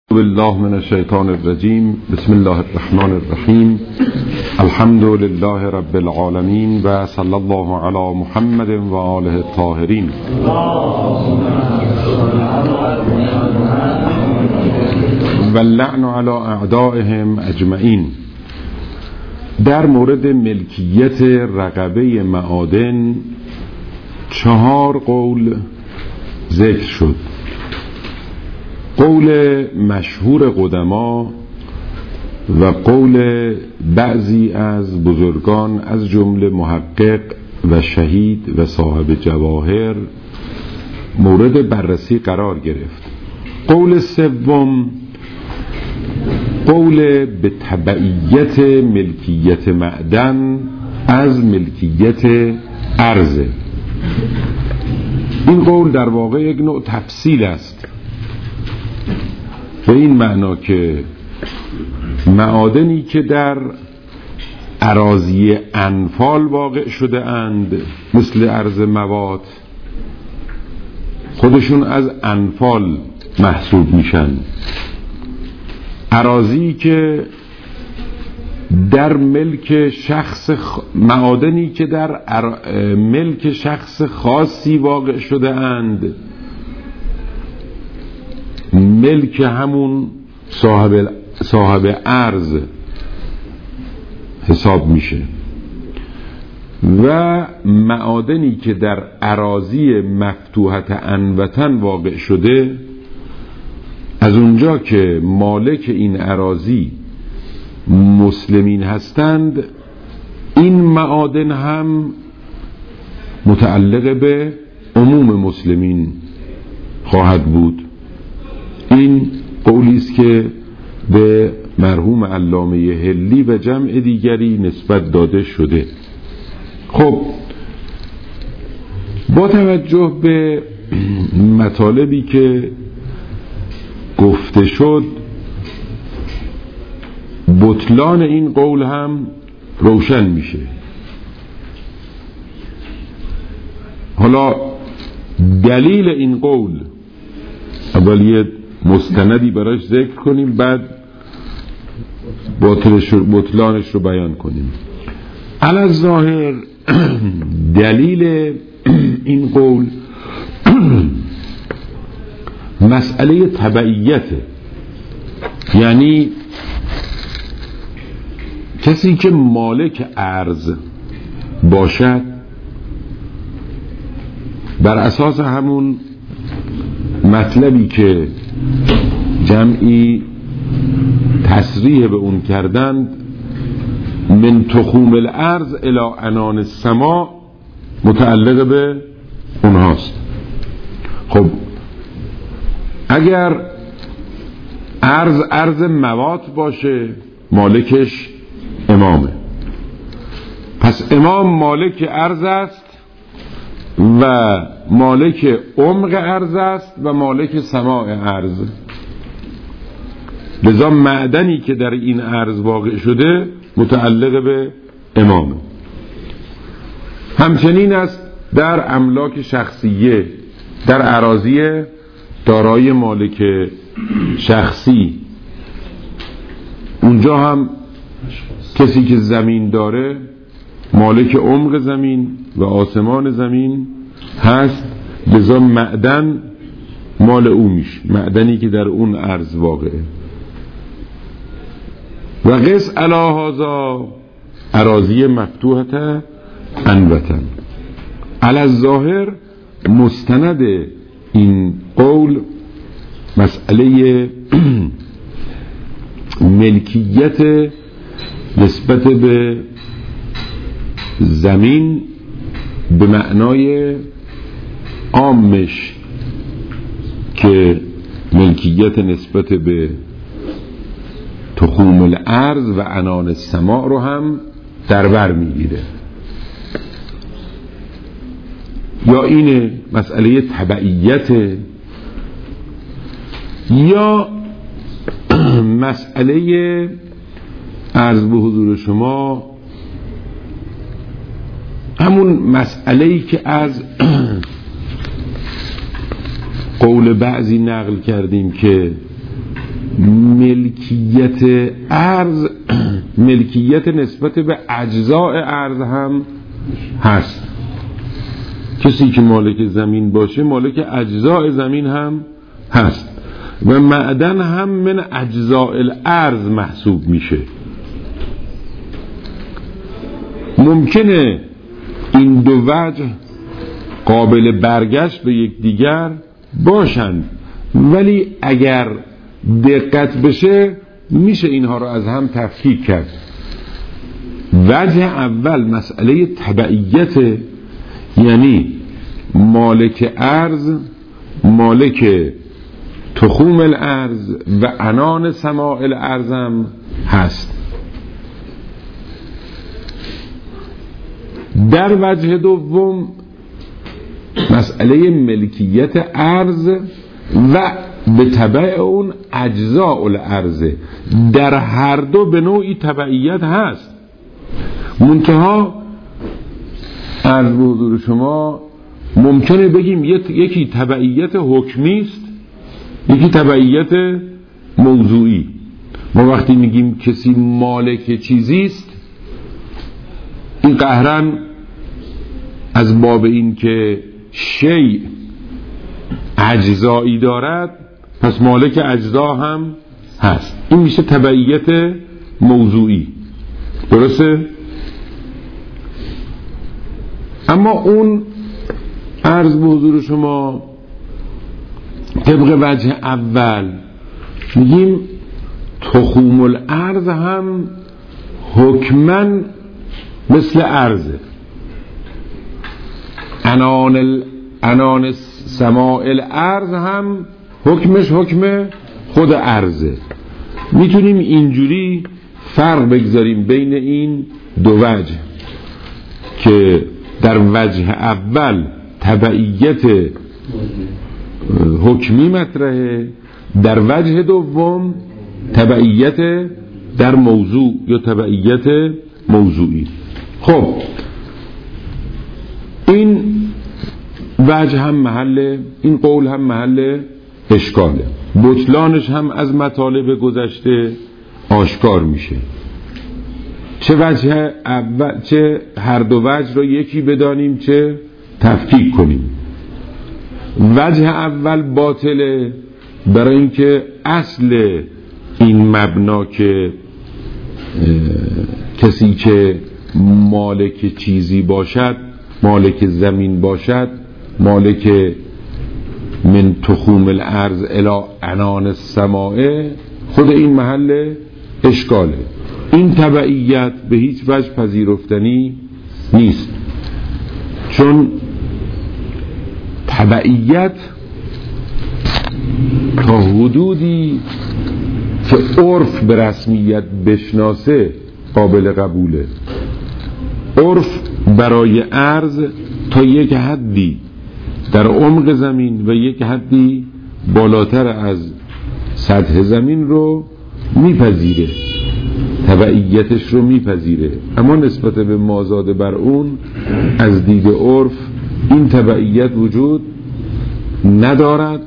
بالله من الشیطان الرجیم. بسم الله الرحمن الرحیم. الحمد لله رب العالمین و صلی الله علی محمد و آله الطاهرین. و اللعن علی اعدائهم اجمعین. در مورد ملکیت رقبه معادن 4 قول ذکر شد. قول مشهور قدما و قول بعضی از بزرگان از جمله محقق و شهید و صاحب جواهر مورد بررسی قرار گرفت. قول سوم قول به تبعیت ملکیت معدن از ملکیت ارض. این قول در واقع یک نوع تفصیل است، به این معنا که معادنی که در اراضی انفال واقع شده اند مثل ارض مواد خودشون از انفال محسوب میشن. اراضی که در ملک شخص معادنی که در ملک شخص خاصی واقع شده اند ملک همون صاحب ارض حساب میشه و معادنی که در اراضی مفتوحت عنوتن واقع شده از اونجا که مالک این اراضی مسلمین هستند این معادن هم متعلق به عموم مسلمین خواهد بود. این قولی است که به مرحوم علامه حلی و جمع دیگری نسبت داده شده. خب با توجه به مطالبی که گفته شد بطلان این قول هم روشن میشه. حالا دلیل این قول اول یه مستندی براش ذکر کنیم، بعد بطلانش رو بیان کنیم. علی الظاهر دلیل این قول مسئله تبعیته، یعنی کسی که مالک ارض باشد بر اساس همون مطلبی که جمعی تصریح به اون کردند من تخوم الارض الی عنان السما متعلق به اونهاست. خب اگر ارض مواد باشه مالکش امامه، پس امام مالک ارض است و مالک عمق ارض است و مالک سماع ارض. لذا معدنی که در این ارض واقع شده متعلق به امامه. همچنین است در املاک شخصیه، در اراضی دارای مالک شخصی، اونجا هم کسی که زمین داره مالک عمق زمین و آسمان زمین هست، لذا معدن مال او میشه، معدنی که در اون ارض واقعه. و قس علی هذا اراضی مفتوحه عنوتن. علی الظاهر مستند این قول مسئله ملکیت نسبت به زمین به معنای عامش که ملکیت نسبت به تخوم الارض و عنان السماء رو هم در بر میگیره. یا این مسئله تبعیت، یا مسئله عرض به حضور شما همون مسئله‌ای که از قول بعضی نقل کردیم که ملکیت ارض ملکیت نسبت به اجزاء ارض هم هست. کسی که مالک زمین باشه مالک اجزاء زمین هم هست و معدن هم من اجزاء الارض محسوب میشه. ممکنه این دو وجه قابل برگشت به یکدیگر باشند، ولی اگر دقت بشه میشه اینها رو از هم تفکیک کرد. وجه اول مسئله تبعیت، یعنی مالک ارض مالک تخوم الارض و عنان سماع الارض هم هست. در وجه دوم مسئله ملکیت ارض و به تبع اون اجزاء الارض، در هر دو به نوعی تبعیت هست. منتها عرض به حضور شما ممکنه بگیم یکی تبعیت حکمی است، یکی تبعیت موضوعی. ما وقتی میگیم کسی مالک چیزی است، این قهرن از باب این که شیء اجزایی دارد پس مالک اجزا هم هست. این میشه تبعیت موضوعی، درسته؟ اما اون عرض به حضور شما طبق وجه اول میگیم تخوم الارض هم حکمن مثل ارضه، عنان سماع الارض هم حکمش حکم خود ارضه. میتونیم اینجوری فرق بگذاریم بین این دو وجه که در وجه اول تبعیت حکمی مطرحه، در وجه دوم تبعیت در موضوع یا تبعیت موضوعی. خب این وجه هم محل، این قول هم محل اشکاله، بطلانش هم از مطالب گذشته آشکار میشه. چه وجه اول، چه هر دو وجه رو یکی بدانیم چه تفکیک کنیم. وجه اول باطله برای اینکه اصل این مبنا که کسی که مالک چیزی باشد، مالک زمین باشد، مالک من تخوم الارض الی عنان السماء، خود این محل اشکاله. این تبعیت به هیچ وجه پذیرفتنی نیست، چون تبعیت تا حدودی که عرف به رسمیت بشناسه قابل قبوله. عرف برای ارض تا یک حدی در عمق زمین و یک حدی بالاتر از سطح زمین رو میپذیره، تبعیتش رو میپذیره، اما نسبت به مازاد بر اون از دید عرف این تبعیت وجود ندارد.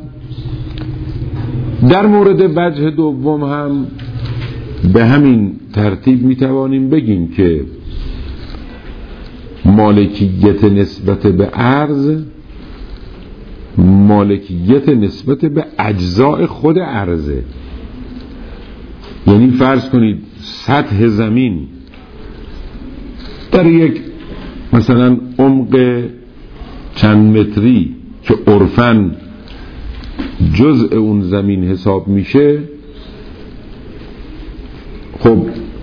در مورد وجه دوم هم به همین ترتیب میتوانیم بگیم که مالکیت نسبت به ارض مالکیت نسبت به اجزاء خود ارضه. یعنی فرض کنید سطح زمین در یک مثلا عمق چند متری که عرفاً جزء اون زمین حساب میشه، خب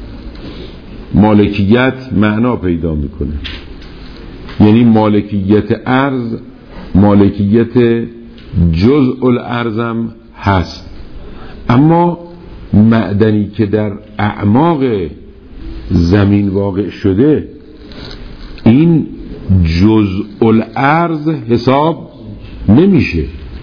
مالکیت معنا پیدا میکنه. یعنی مالکیت ارض مالکیت جزء الارضم هست، اما معدنی که در اعماق زمین واقع شده این جزء الارض حساب نمیشه.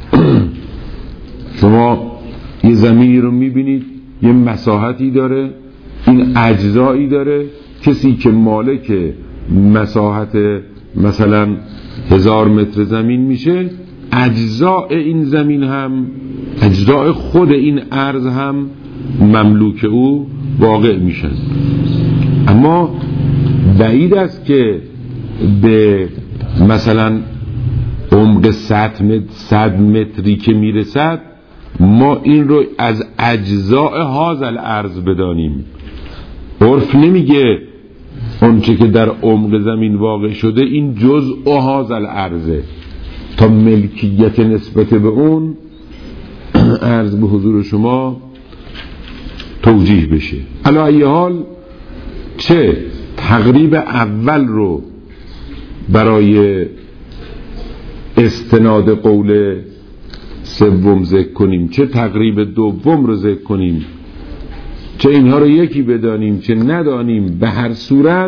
شما یه زمینی رو میبینید یه مساحتی داره، این اجزایی داره، کسی که مالک مساحت مثلا 1000 متر زمین میشه اجزاء این زمین هم، اجزاء خود این ارض هم مملوک او واقع میشن. اما بعید است که به مثلا عمق 100 متری که میرسد ما این رو از اجزاء هازل ارض بدانیم. عرف نمیگه اونچه که در عمق زمین واقع شده این جزء هازل ارضه تا ملکیت نسبت به اون عرض به حضور شما توجیه بشه. علی ای حال چه تقریب اول رو برای استناد قول سوم ذکر کنیم، چه تقریب دوم رو ذکر کنیم، چه اینها رو یکی بدانیم چه ندانیم، به هر صورت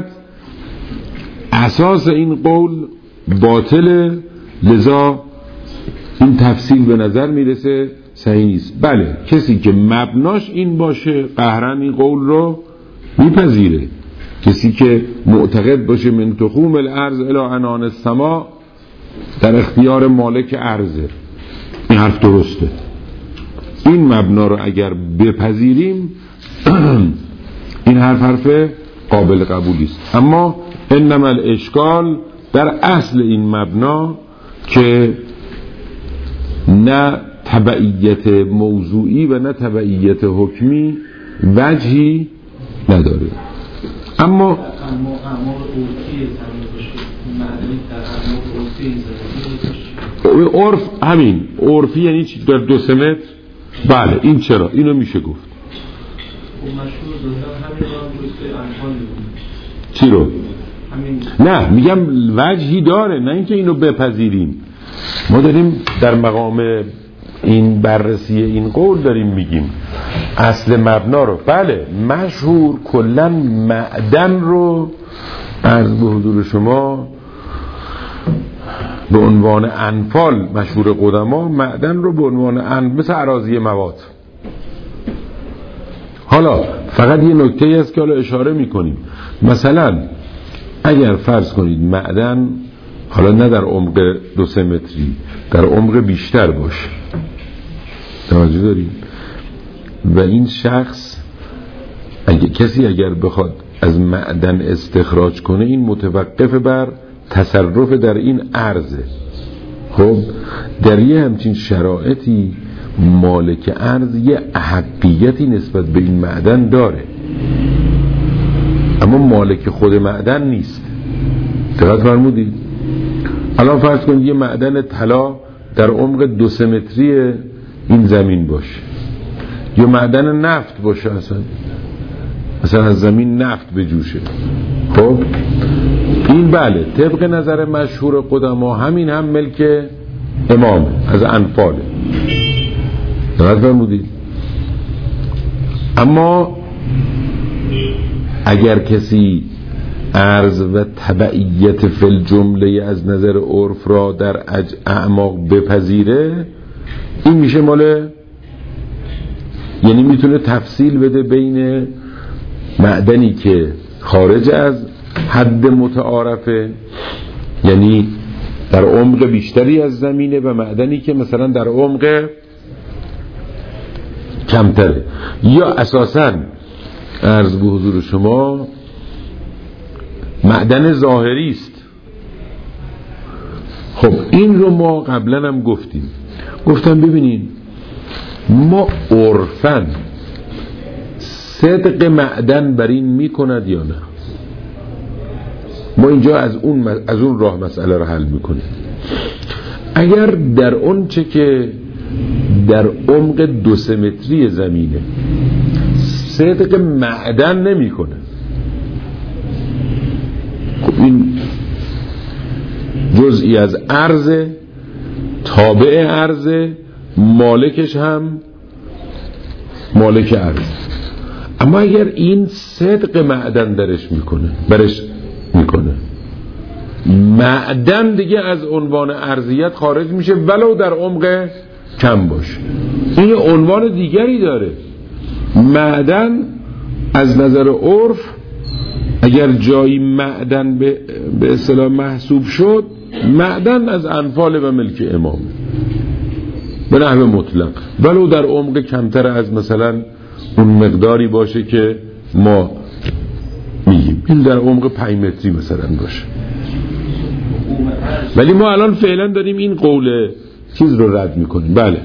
اساس این قول باطله، لذا این تفصیل به نظر میرسه صحیح نیست. بله کسی که مبناش این باشه قهرن این قول رو میپذیره. کسی که معتقد باشه من تخوم الارض الی عنان السما در اختیار مالک ارضه، این حرف درسته. این مبنا رو اگر بپذیریم این حرف قابل قبولی است. اما انما الاشکال در اصل این مبنا که نه تبعیت موضوعی و نه تبعیت حکمی وجهی نداره. اما عرف همین عرفی یعنی چی؟ در 2 متر. بله این چرا؟ اینو میشه گفت. چی رو؟ نه میگم وجهی داره، نه اینکه اینو بپذیریم. ما داریم در مقام این بررسی این قول داریم میگیم اصل مبنا رو. بله مشهور کلن معدن رو عرض به حضور شما به عنوان انفال، مشهور قدما معدن رو به عنوان مثل اراضی مواد. حالا فقط یه نکته هست که حالا اشاره میکنیم. مثلا اگر فرض کنید معدن حالا نه در عمق 2 متری، در عمق بیشتر باشه، توجه دارید، و این شخص کسی اگر بخواد از معدن استخراج کنه این متوقف بر تصرف در این ارزه. خب در یه همچین شرایطی مالک ارز یه احقیتی نسبت به این معدن داره، اما مالک خود معدن نیست. دقت فرمودید؟ الان فرض کنید یه معدن طلا در عمق 2 متری این زمین باشه، یا معدن نفت باشه، اصلا از زمین نفت بجوشه. خب این بله طبق نظر مشهور قدما همین هم ملک امام از انفاله. دقت فرمودید؟ اما اگر کسی عرض و تبعیت فی الجمله از نظر عرف را در اعماق بپذیره، این میشه مال، یعنی میتونه تفصیل بده بین معدنی که خارج از حد متعارفه، یعنی در عمق بیشتری از زمینه، و معدنی که مثلا در عمق کمتره، یا اساساً عرض به حضور شما معدن ظاهری است. خب این رو ما قبلا هم گفتم ببینید ما عرفاً صدق معدن بر این میکند یا نه. ما اینجا از اون راه مسئله رو حل میکنیم. اگر در اون چه که در عمق 2 متری زمینه صدق معدن نمیکنه، خب این جزئی از ارز، تابع ارز، مالکش هم مالک ارز. اما اگر این صدق معدن برش میکنه معدن دیگه از عنوان ارضیت خارج میشه ولو در عمق کم باشه. این عنوان دیگری داره. معدن از نظر عرف اگر جایی معدن به اصطلاح محسوب شد معدن از انفال و ملک امام به نحو مطلق، ولو در عمق کمتر از مثلا اون مقداری باشه که ما میگیم، این در عمق 5 متری مثلا باشه. ولی ما الان فعلا داریم این قول چیز رو رد میکنیم. بله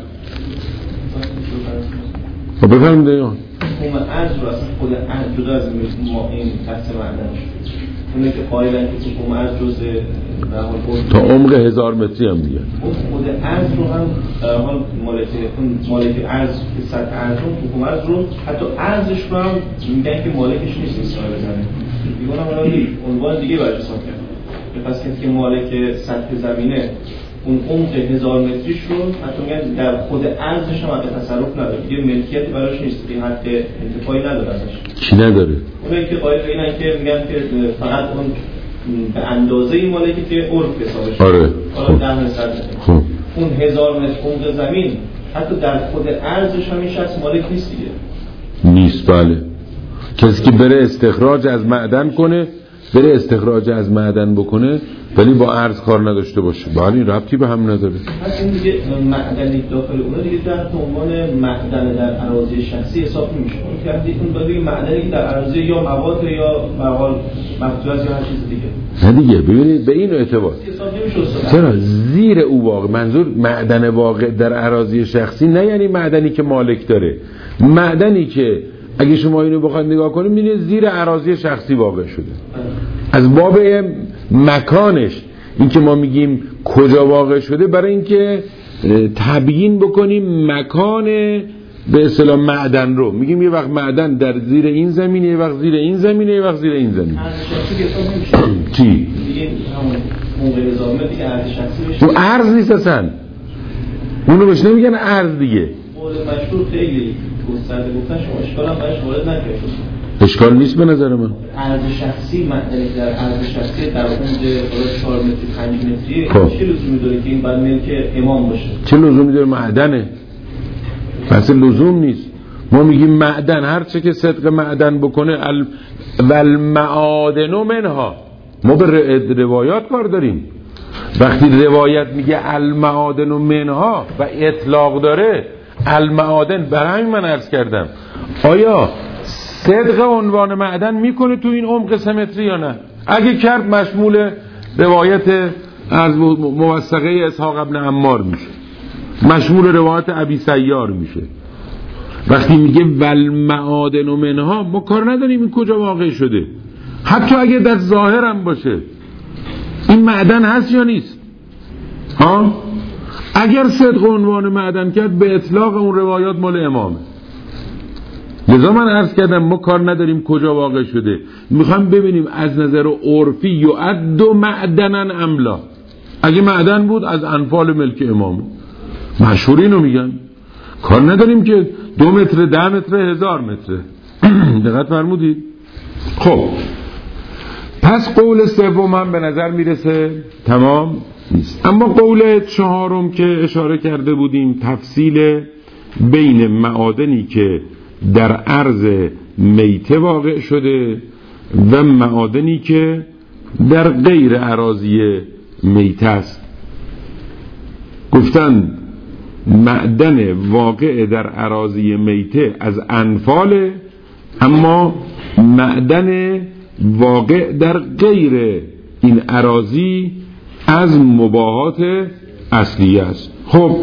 بفرمایید. مفهوم ارز رو اصلا خود ارز جدا از ما این تحت معدن اونه که قائلن که مفهوم ارز جزء در حال تا عمق 1000 متری هم میگن. خود ارز رو هم در حال مالک ارز که سطح ارز رو مفهوم ارز رو حتی ارزش رو هم میگن که مالکش نیست مثلا بزنه. میگن حالا عنوان دیگه برای حساب کرد. پس که مالک سطح زمینه اون عمق 1000 متریش رو حتی میگن در خود ارزش هم حق تصرف نداره، دیگه ملکیت براش نیست، این حق انتفاعی نداره ازش. کی نداره؟ اونایی که قائل به اینن که میگن که فقط اون به اندازه این مالکی که عرف حسابش. آره. حالا 10%. خب اون 1000 متر عمق زمین حتی در خود ارزش هم این شخص مالک نیست دیگه. نیست. بله. کسی که بره استخراج از معدن کنه، بره استخراج از معدن بکنه ولی با ارز کار نداشته باشه، بله این ربطی به هم نداره. پس این دیگه معدنی داخل اون دیگه در عنوان معدن در اراضی شخصی حساب نمیشه. اون که اون باید بگه معدنی در اراضی یا مواد یا مقال مقطوعات یا هر چیز دیگه. نه دیگه ببینید به این اعتبار چرا زیر او واقع، منظور معدن واقع در اراضی شخصی نه یعنی معدنی که مالک داره، معدنی که اگه شما اینو بخواید نگاه کنید می‌بینید زیر اراضی شخصی واقع شده. از باب مکانش، این که ما میگیم کجا واقع شده برای اینکه تبیین بکنیم مکان به اصطلاح معدن رو، میگیم یه وقت معدن در زیر این زمینه، یه وقت زیر این زمینه، یه وقت زیر این زمینه. چی؟ دیگه همون موقع نظامه دیگه ارز شخصی بشه. اون ارز نیست اصلا، اونو بهش نمیگن ارز دیگه. قول مشهور خیلی گسترده گفتن، شما اشکال هم برش وارد نکنید. اشکال نیست به نظر من. ارز شخصی معدنی در ارز شخصی در عمق 4 متری 5 متری چه لزومی داره که این بعد ملک امام باشه؟ چه لزومی داره؟ معدنه. پس لزوم نیست. ما میگیم معدن، هر چه که صدق معدن بکنه والمعادن منها. ما به روایات کار داریم. وقتی روایت میگه المعادن منها و اطلاق داره، المعادن، برای من عرض کردم آیا صدق عنوان معدن میکنه تو این عمق 3 متری یا نه؟ اگه کرد مشمول روایت از موثقه اسحاق ابن عمار میشه، مشمول روایت ابی سیار میشه. وقتی میگه والمعادن منها ما کار نداریم این کجا واقع شده، حتی اگه در ظاهر هم باشه این معدن هست یا نیست. ها اگر صدق عنوان معدن کرد به اطلاق اون روایات مال امامه. لذا من عرض کردم ما کار نداریم کجا واقع شده، میخوام ببینیم از نظر عرفی یعد معدنن املا. اگه معدن بود از انفال ملک امام، مشهورینو میگن، کار نداریم که 2 متر 10 متر 1000 متر. دقت فرمودید؟ خب پس قول سوم هم به نظر میرسه تمام نیست. اما قول چهارم که اشاره کرده بودیم، تفصیل بین معادنی که در عرض میته واقع شده و معادنی که در غیر اراضی میته است. گفتن معدن واقع در اراضی میته از انفال، اما معدن واقع در غیر این اراضی از مباحات اصلیه است. خب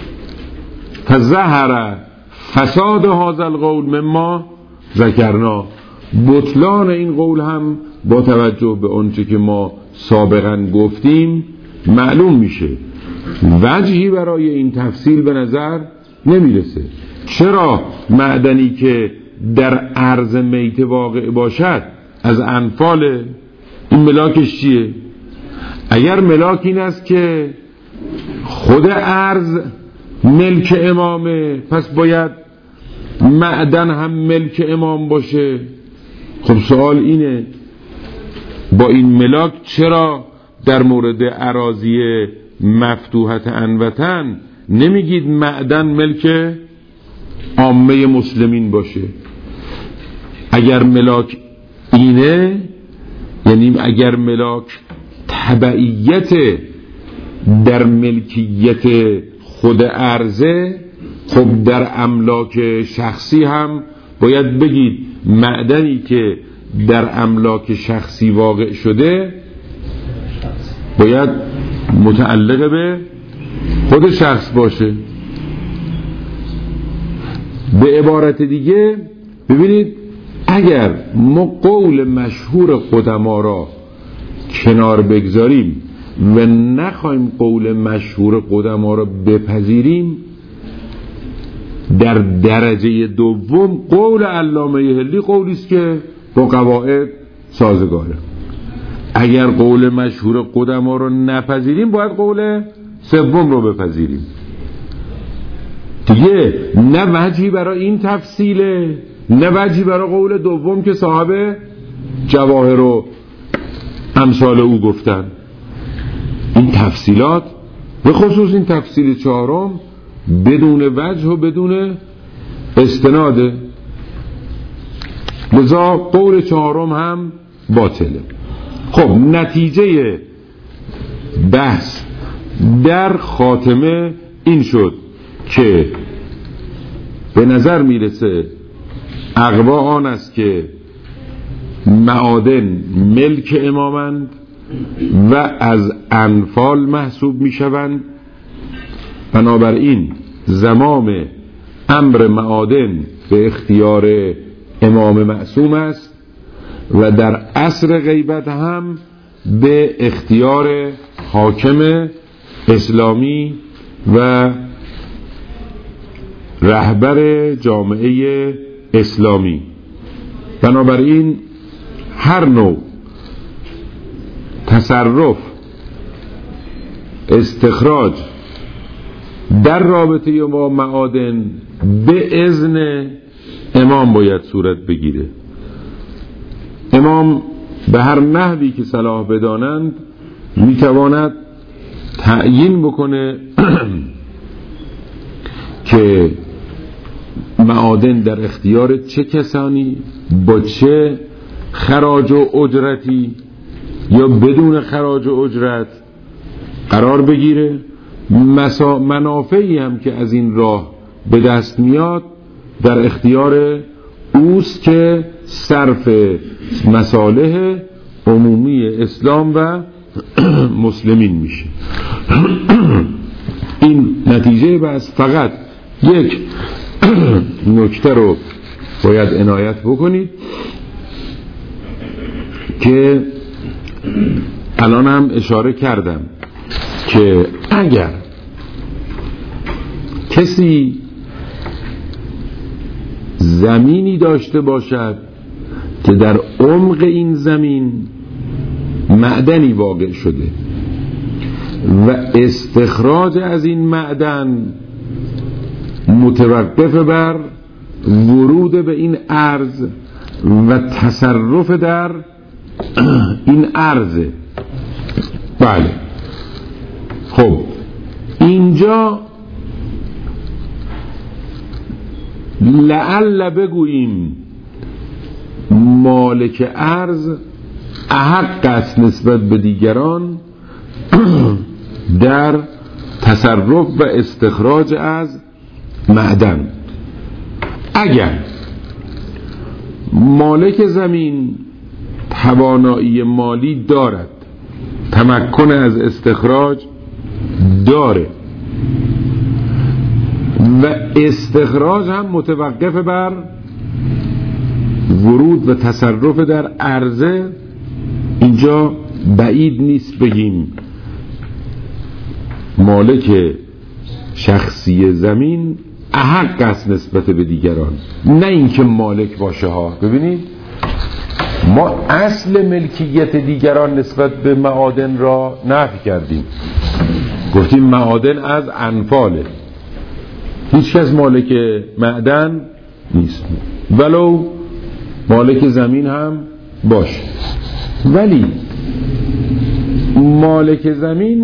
فظهر فساد هذا القول مما ذکرنا، بطلان این قول هم با توجه به آنچه که ما سابقا گفتیم معلوم میشه. وجهی برای این تفصیل به نظر نمیرسه. چرا معدنی که در عرض میت واقع باشد از انفال، این ملاکش چیه؟ اگر ملاک این است که خود عرض ملک امامه، پس باید معدن هم ملک امام باشه. خب سوال اینه با این ملاک چرا در مورد اراضی مفتوحت انوطن نمیگید معدن ملک عامه مسلمین باشه؟ اگر ملاک اینه، یعنی اگر ملاک تبعیت در ملکیت خود ارزه، خب در املاک شخصی هم باید بگید معدنی که در املاک شخصی واقع شده باید متعلق به خود شخص باشه. به عبارت دیگه ببینید اگر ما قول مشهور قدما را کنار بگذاریم و نخوایم قول مشهور قدما را بپذیریم، در درجه دوم قول علامه حلی قولی است که با قواعد سازگاره. اگر قول مشهور قدما را نپذیریم باید قول سوم رو بپذیریم دیگه. نه وجهی برای این تفصیله، نه وجهی برای قول دوم که صاحب جواهر و امثال او گفتن. این تفصیلات به خصوص این تفصیل چهارم بدون وجه و بدون استناده، لذا قول چهارم هم باطله. خب نتیجه بحث در خاتمه این شد که به نظر میرسه اقوا آن است که معادن ملک امامند و از انفال محسوب میشوند، بنابراین زمام امر معادن به اختیار امام معصوم است و در عصر غیبت هم به اختیار حاکم اسلامی و رهبر جامعه اسلامی. بنابراین هر نوع تصرف، استخراج در رابطه با معادن به اذن امام باید صورت بگیره. امام به هر نحوی که صلاح بدانند میتواند تعیین بکنه که معادن در اختیار چه کسانی با چه خراج و اجرتی یا بدون خراج و اجرت قرار بگیره. منافعی هم که از این راه به دست میاد در اختیار اوست که صرف مصالح عمومی اسلام و مسلمین میشه. این نتیجه بس. فقط یک نکته رو باید عنایت بکنید که الان هم اشاره کردم که اگر کسی زمینی داشته باشد که در عمق این زمین معدنی واقع شده و استخراج از این معدن متوقف بر ورود به این ارض و تصرف در این ارض، بله، خب اینجا لعل بگوییم مالک ارض احق است نسبت به دیگران در تصرف و استخراج از معدن. اگر مالک زمین توانایی مالی دارد، تمکن از استخراج داره و استخراج هم متوقف بر ورود و تصرف در عرضه، اینجا بعید نیست بگیم مالک شخصی زمین احق است نسبت به دیگران، نه اینکه مالک باشه ها. ببینید ما اصل ملکیت دیگران نسبت به معادن را نفی کردیم، گفتیم معادن از انفاله، هیچ کس مالک معدن نیست ولو مالک زمین هم باشه. ولی مالک زمین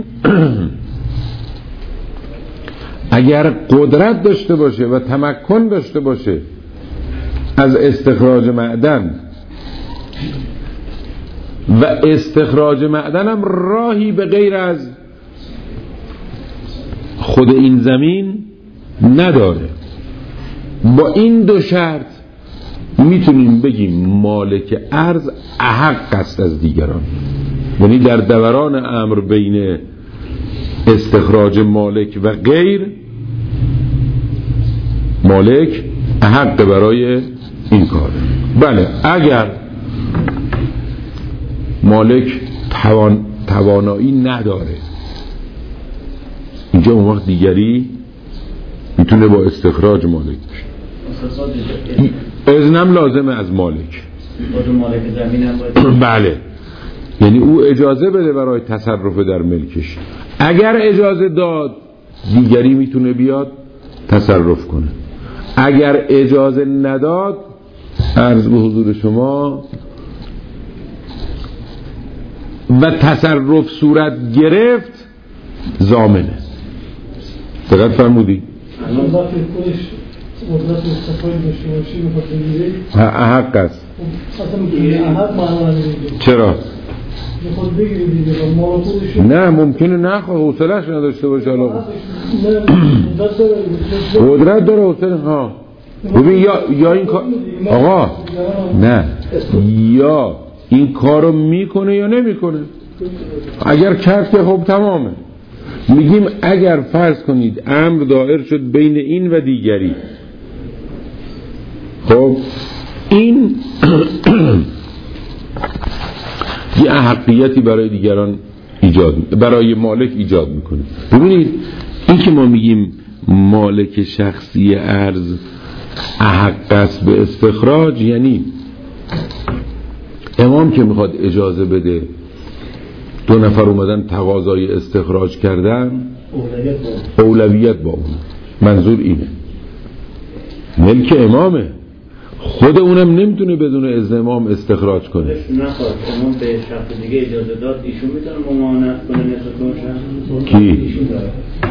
اگر قدرت داشته باشه و تمکن داشته باشه از استخراج معدن و استخراج معدن هم راهی به غیر از خود این زمین نداره. با این دو شرط میتونیم بگیم مالک ارض احق است از دیگران. یعنی در دوران امر بین استخراج مالک و غیر، مالک احق برای این کار. بله اگر مالک توانایی نداره، اینجا اون وقت دیگری میتونه با استخراج مالک بشه. اذنم لازمه از مالک. بله، یعنی او اجازه بده برای تصرف در ملکش. اگر اجازه داد دیگری میتونه بیاد تصرف کنه. اگر اجازه نداد، عرض به حضور شما، و تصرف صورت گرفت، ضامنه. دقت فرمودی؟ حق است. چرا؟ نه ممکنه نخواه، حوصله‌اش نداشته باشه. قدرت داره، حوصله. ها ببین، یا این کار، آقا نه، یا این کارو میکنه یا نمیکنه. اگر کرد که خب تمامه. میگیم اگر فرض کنید امر دایر شد بین این و دیگری، خب این یه احقیتی برای دیگران برای مالک ایجاد میکنه. ببینید این که ما میگیم مالک شخصی ارز احق است به استخراج، یعنی امام که میخواد اجازه بده، دو نفر اومدن تقاضای استخراج کردن، اولویت با اون. منظور اینه ملک امامه، خود اونم نمیتونه بدون اذن امام استخراج کنه. نخواد امام به شخص دیگه اجازه داد، ایشون میتونه ممانعت کنه نسبت کی؟ ایشون داره.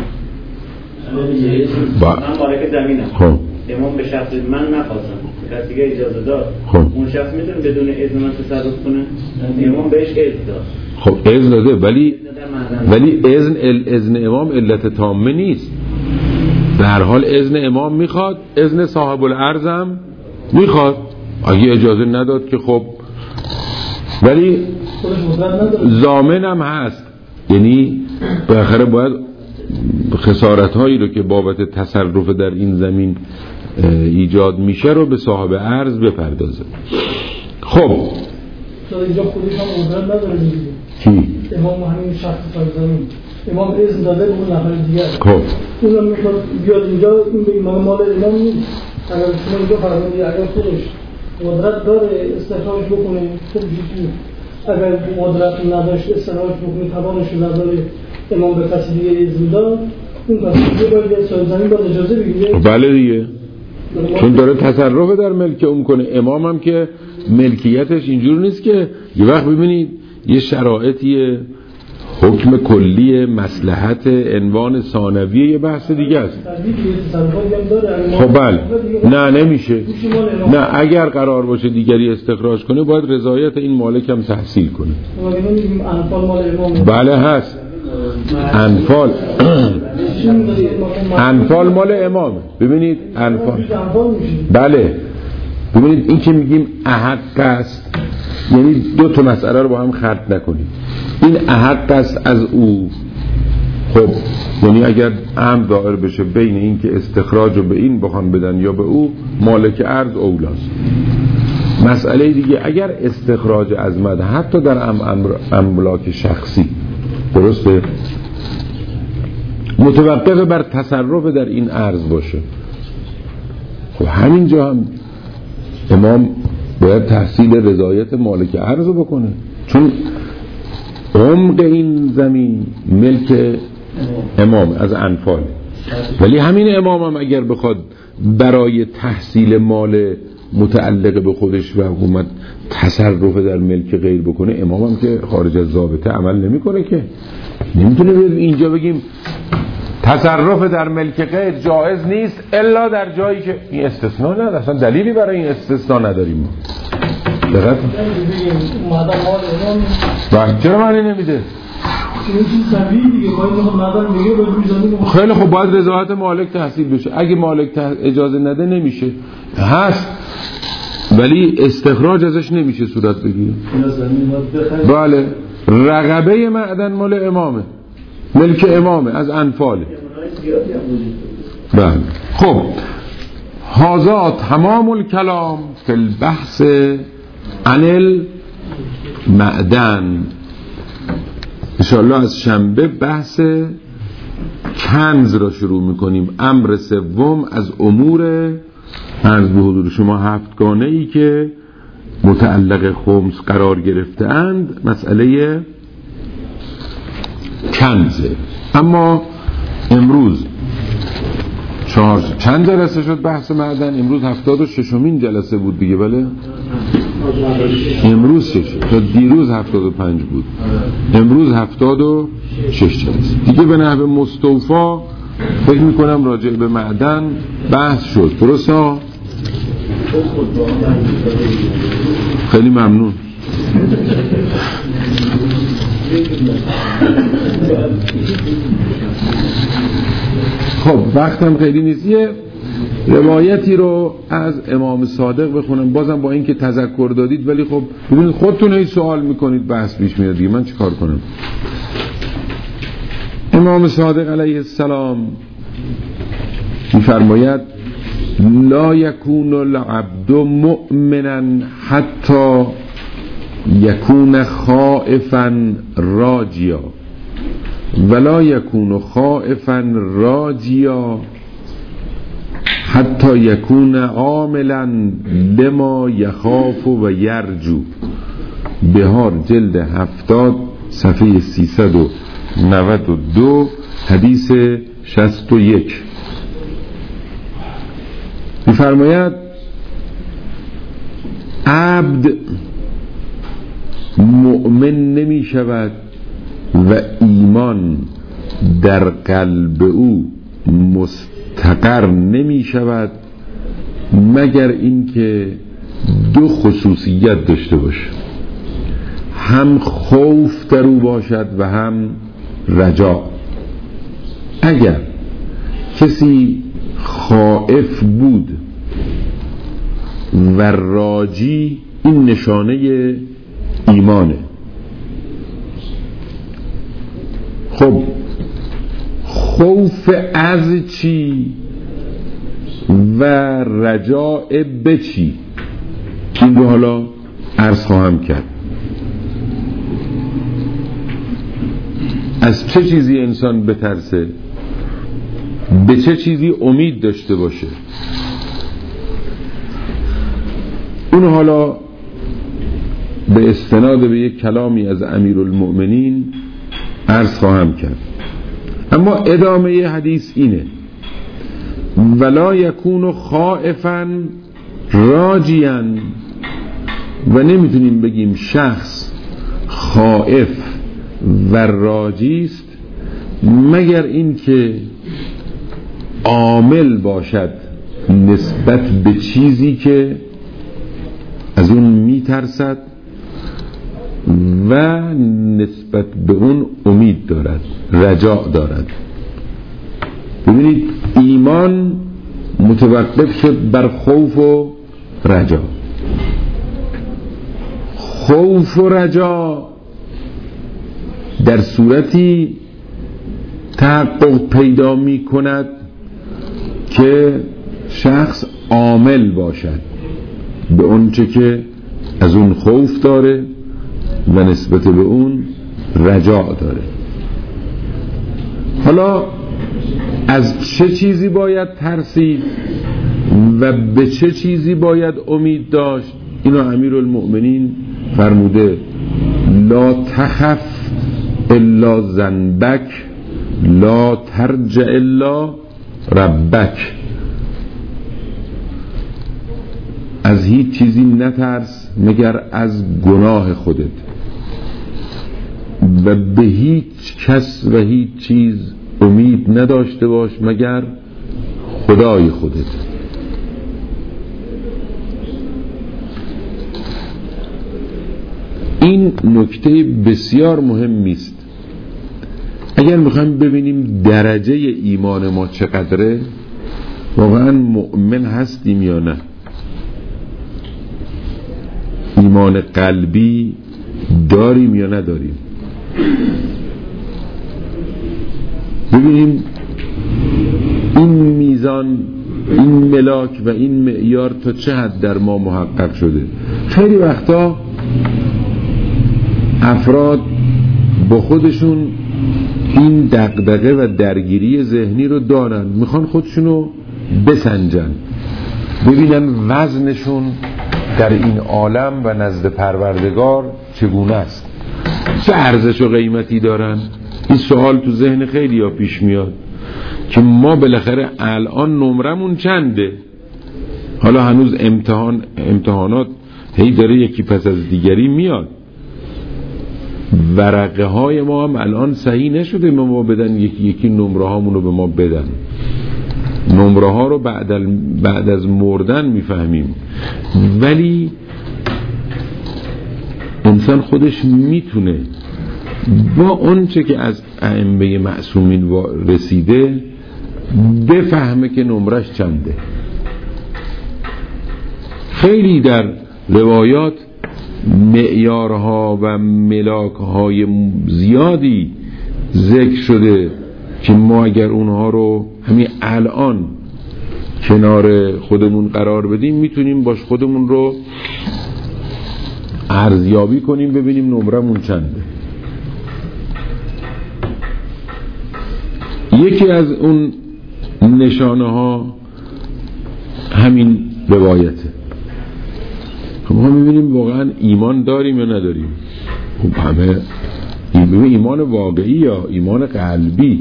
من مالک زمینم. خب امام به شخص من نخواستم، کسی دیگه اجازه داد. خب اون شخص میتونه بدون اذن من تصرف کنه؟ امام بهش اذن داد. خب اذن داده، ولی اذن امام علت تامه نیست. به هر حال اذن امام میخواد، اذن صاحب الارضم میخواد. اگه اجازه نداد که خب، ولی ضامن هم هست. یعنی بالاخره باید خسارت هایی رو که بابت تصرف در این زمین ایجاد میشه رو به صاحب ارض بپردازه. خب اینجا خودش هم قدرت نداره دیگه. کی؟ امام همین شخص صاحب زمین، امام اذن داده به اون نفر دیگه. خب اونم میخواد بیاد اینجا، این به ایمان مال امام نیست. اگر شما اینجا فرمودید اگر خودش قدرت داره استخراج بکنه، خب چیزی. اگر قدرت نداشت استخراج بکنه، توانش نداره، امام به کسی دیگه اذن داد، اون کسی دیگه باید صاحب زمین باید اجازه بگیره. بله دیگه، چون داره تصرف در ملک اون کنه. امام هم که ملکیتش اینجور نیست که یه وقت ببینید یه شرایطی، حکم کلی، مصلحت، عنوان ثانویه، یه بحث دیگه است. خب بله، نه نمیشه. نه اگر قرار باشه دیگری استخراج کنه باید رضایت این مالک هم تحصیل کنه. بله هست. انفال مال امام. ببینید انفال، بله ببینید این که میگیم احق است، یعنی دو تا مسئله رو با هم خلط نکنید. این احق است از او، خب یعنی اگر امر دایر بشه بین این که استخراج رو به این بخوان بدن یا به او، مالک ارض اولاست. مسئله دیگه اگر استخراج عظمت حتی در املاک شخصی، درسته، متوقف بر تصرف در این ارض باشه، خب همینجا هم امام باید تحصیل رضایت مالک ارض بکنه، چون عمق این زمین ملک امام از انفال. ولی همین امام هم اگر بخواد برای تحصیل مال متعلق به خودش و حکومت تصرف در ملک غیر بکنه، امام هم که خارج از ضابطه عمل نمیکنه که. نمیتونه اینجا بگیم تصرف در ملک غیر جایز نیست الا در جایی که این استثناء نداره. اصلا دلیلی برای این استثناء نداریم ما. دقیقاً چرا معنی نمیده؟ این چیز طبیعی دیگه با این مدن میگه باید میزنیم. خیلی خب باید رضایت مالک تحصیل بشه. اگه مالک اجازه نده نمیشه. هست ولی استخراج ازش نمیشه صورت بگیره. بله رقبه معدن مال امامه، ملک امامه، از انفاله. بله خب هذا تمام الکلام فی البحث عن المعدن. انشاءالله از شنبه بحث کنز را شروع میکنیم. امر سوم از امور عرض به حضور شما هفتگانه ای که متعلق خمس قرار گرفته اند مسئله کنزه. اما امروز چند جلسه شد بحث معدن؟ امروز 76مین جلسه بود دیگه. بله امروز 6 تا دیروز 75 بود، امروز 76 جلسه دیگه. به نحو مستوفا فکر میکنم راجع به معدن بحث شد. درسته؟ خیلی ممنون. خب وقتم خیلی نیست. یه روایتی رو از امام صادق بخونم، بازم با اینکه تذکر دادید ولی خب ببینید خودتون هی سوال میکنید بحث پیش میاد دیگه، من چیکار کنم. امام صادق علیه السلام میفرماید لا یکون العبد مؤمنا حتی یکون خائفا راجیا ولا یکون خائفا راجیا حتی یکون عاملا لما یخاف و یرجو. بهار جلد 70 صفحه 392 حدیث 61 می‌فرماید عبد مؤمن نمی شود و ایمان در قلب او مستقر نمی شود مگر اینکه دو خصوصیت داشته باشه، هم خوف در او باشد و هم رجا. اگر کسی خائف بود و راجی، این نشانه ایمانه. خب خوف از چی و رجاء به چی؟ این رو حالا عرض خواهم کرد. از چه چیزی انسان بترسه، به چه چیزی امید داشته باشه، اون حالا به استناد به یک کلامی از امیرالمؤمنین عرض خواهم کرد. اما ادامه حدیث اینه ولا یکون خائفا راجیا، و نمیتونیم بگیم شخص خائف و راجیست مگر این که عامل باشد نسبت به چیزی که از اون میترسد و نسبت به اون امید دارد، رجاء دارد. ببینید ایمان متوقف شد بر خوف و رجا. خوف و رجا در صورتی تحقق پیدا می کند که شخص عامل باشد به اونچه که از اون خوف داره و نسبت به اون رجاء داره. حالا از چه چیزی باید ترسید و به چه چیزی باید امید داشت؟ اینو امیرالمؤمنین فرموده لا تخف الا ذنبک لا ترجع الا ربک. از هیچ چیزی نترس مگر از گناه خودت و به هیچ کس و هیچ چیز امید نداشته باش مگر خدای خودت. این نکته بسیار مهمی است اگر میخوایم ببینیم درجه ایمان ما چقدره، واقعا مؤمن هستیم یا نه، ایمان قلبی داریم یا نداریم. ببینیم این میزان، این ملاک و این معیار تا چه حد در ما محقق شده. خیلی وقتا افراد با خودشون این دغدغه و درگیری ذهنی رو دارن، میخوان خودشونو بسنجن، ببینن وزنشون در این عالم و نزد پروردگار چگونه است، چه ارزش و قیمتی دارن. این سوال تو ذهن خیلی ها پیش میاد که ما بالاخره الان نمرمون چنده. حالا هنوز امتحانات هی داره یکی پس از دیگری میاد، ورقه های ما هم الان صحیح نشده ما بدن یکی نمره هامونو به ما بدن. نمره ها رو بعد از مردن میفهمیم، ولی انسان خودش میتونه با اون چه که از ائمه معصومین رسیده بفهمه که نمرش چنده. خیلی در روایات معیارها و ملاکهای زیادی ذکر شده که ما اگر اونها رو همین الان کنار خودمون قرار بدیم میتونیم باش خودمون رو ارزیابی کنیم، ببینیم نمرمون چنده. یکی از اون نشانه ها همین روایته. خب ما میبینیم واقعا ایمان داریم یا نداریم. خب همه ایمان واقعی یا ایمان قلبی.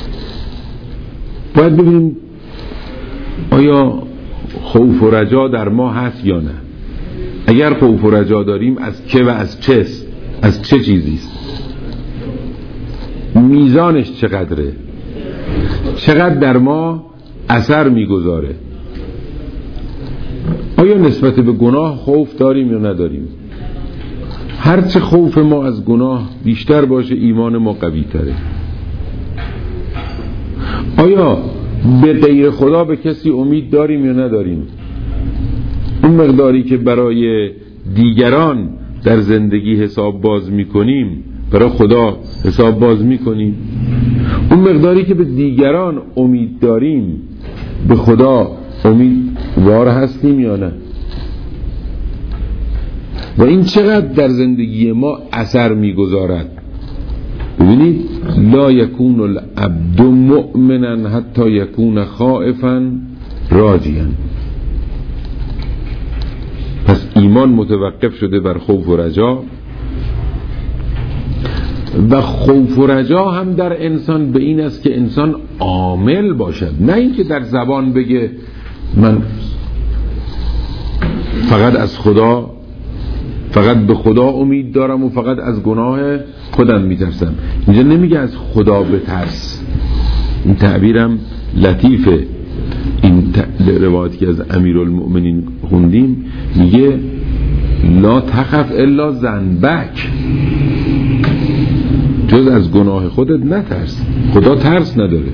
باید ببینیم آیا خوف و رجا در ما هست یا نه. اگر خوف و رجا داریم از که و از چه چیزیست، میزانش چقدره، چقدر در ما اثر میگذاره. آیا نسبت به گناه خوف داریم یا نداریم؟ هرچه خوف ما از گناه بیشتر باشه ایمان ما قوی تره. آیا به غیر خدا به کسی امید داریم یا نداریم؟ اون مقداری که برای دیگران در زندگی حساب باز میکنیم برای خدا حساب باز میکنیم؟ اون مقداری که به دیگران امید داریم به خدا امیدوار هستیم یا نه؟ و این چقدر در زندگی ما اثر میگذارد؟ ببینید لا یکون العبد مؤمنا حتی یکون خائفا راجیا. پس ایمان متوقف شده بر خوف و رجا، و خوف و رجا هم در انسان به این است که انسان عامل باشد، نه اینکه در زبان بگه من فقط به خدا امید دارم و فقط از گناه خودم میترسم. اینجا نمیگه از خدا بترس، این تعبیرم لطیفه. این روایتی که از امیرالمؤمنین خوندیم میگه لا تخف الا ذنبک، جز از گناه خودت نترس. خدا ترس نداره.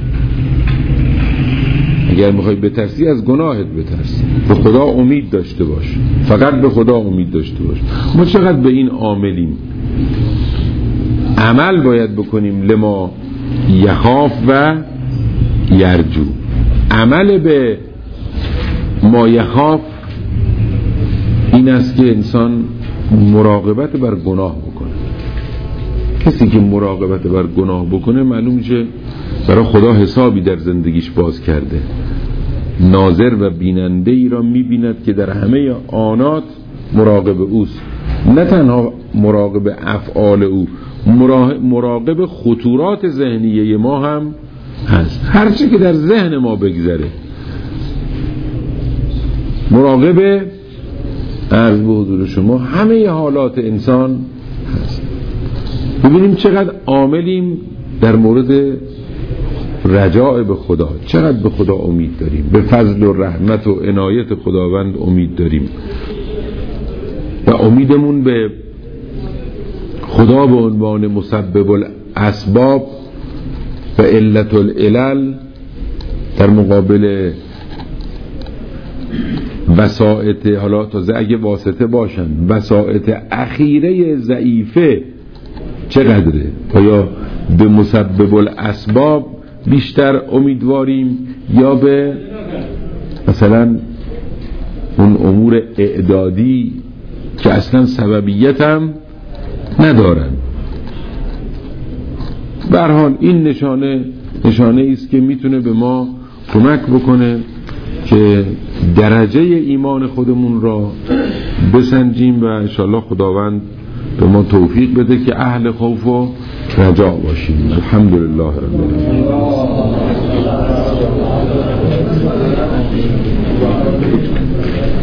اگر میخوای بترسی از گناهت بترس، به خدا امید داشته باش، فقط به خدا امید داشته باش. ما چقدر به این عاملیم؟ عمل باید بکنیم لما یخاف و یرجو. عمل به ما یخاف این است که انسان مراقبت بر گناه بکنه. کسی که مراقبت بر گناه بکنه معلوم میشه برای خدا حسابی در زندگیش باز کرده. ناظر و بیننده ای را میبیند که در همه آنات مراقب اوست، نه تنها مراقب افعال او، مراقب خطورات ذهنیه ما هم هست. هرچی که در ذهن ما بگذره مراقب، عرض به حضور شما، همه حالات انسان هست. ببینیم چقدر عاملیم در مورد رجاء به خدا، چقدر به خدا امید داریم، به فضل و رحمت و عنایت خداوند امید داریم و امیدمون به خدا به عنوان مسبب الاسباب و علت العلل در مقابل وسائط، حالا تازه اگه واسطه باشن، وسائط اخیره ضعیفه چقدره؟ آیا به مسبب الاسباب بیشتر امیدواریم یا به مثلا اون امور اعدادی که اصلا سببیت هم ندارن؟ به هر حال این نشانه است که میتونه به ما کمک بکنه که درجه ایمان خودمون را بسنجیم و انشاءالله خداوند به ما توفیق بده که اهل خوف و رجا باشیم. الحمدلله رب العالمین.